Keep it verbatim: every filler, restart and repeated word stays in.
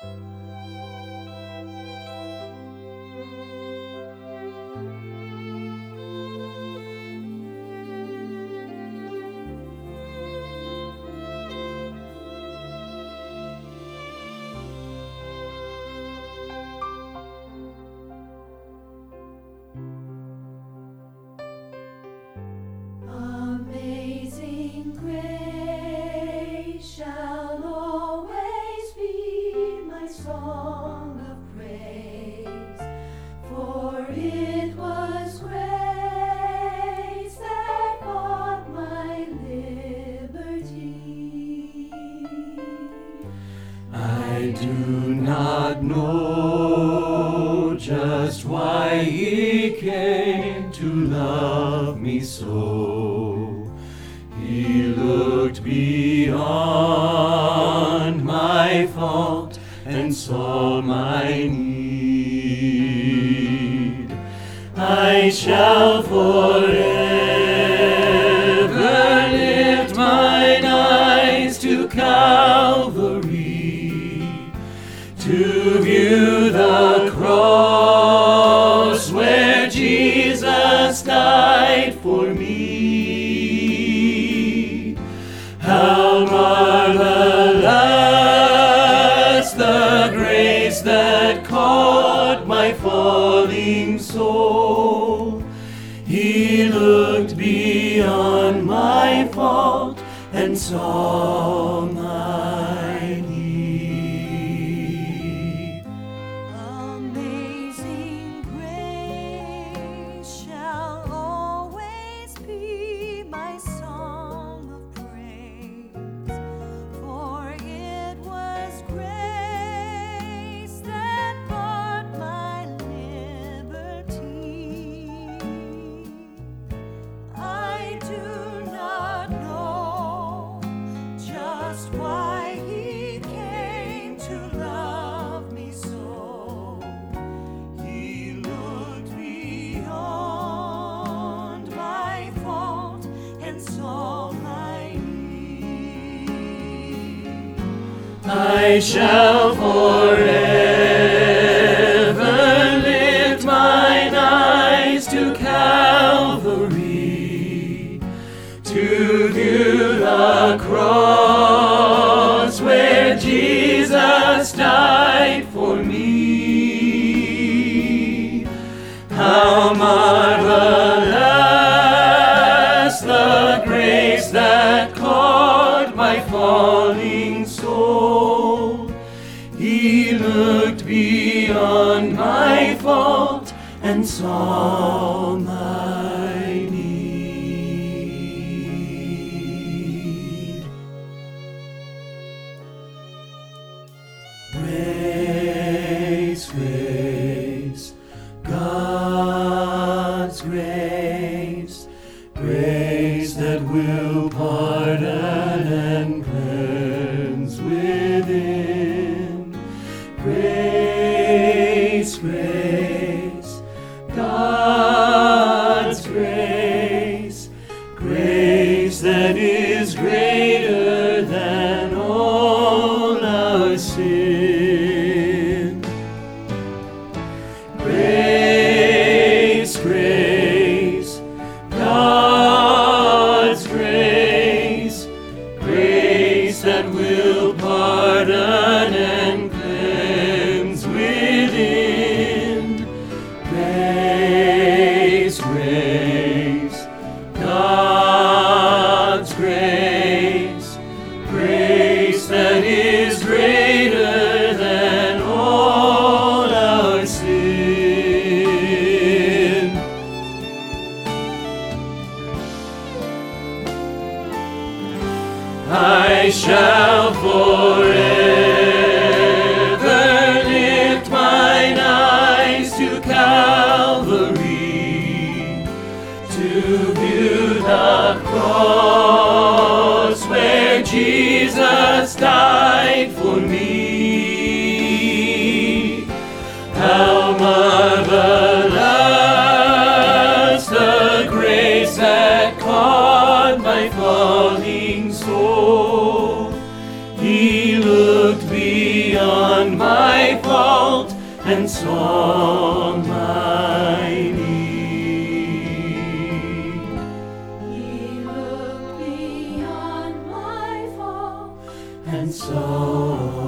Amazing grace shall always be my song of praise, for it was grace that bought my liberty. I do not know just why He came to love me so. He looked beyond my fault and saw my need. I shall forever lift mine eyes to Calvary, to view the cross where Jesus died for me. How marvelous the grace that caught my falling soul. He looked beyond my fault and saw my need. Amazing grace shall always be my song of praise, for it was grace that bought my liberty. I do not know just why He came to love me so. He looked beyond my fault and saw my need. I shall forever lift mine eyes to Calvary, to view the cross where Jesus died for me. How marvelous the grace that caught my falling soul. He looked beyond my fault and saw my need. Grace, grace, God's grace, grace that will pardon and cleanse within. Grace, grace, God's grace, grace that is greater than all our sin. Grace, grace, God's grace, grace that will pardon and cleanse within. Grace, grace, God's grace, grace that is greater beyond my fault and saw my need. He looked beyond my fault And saw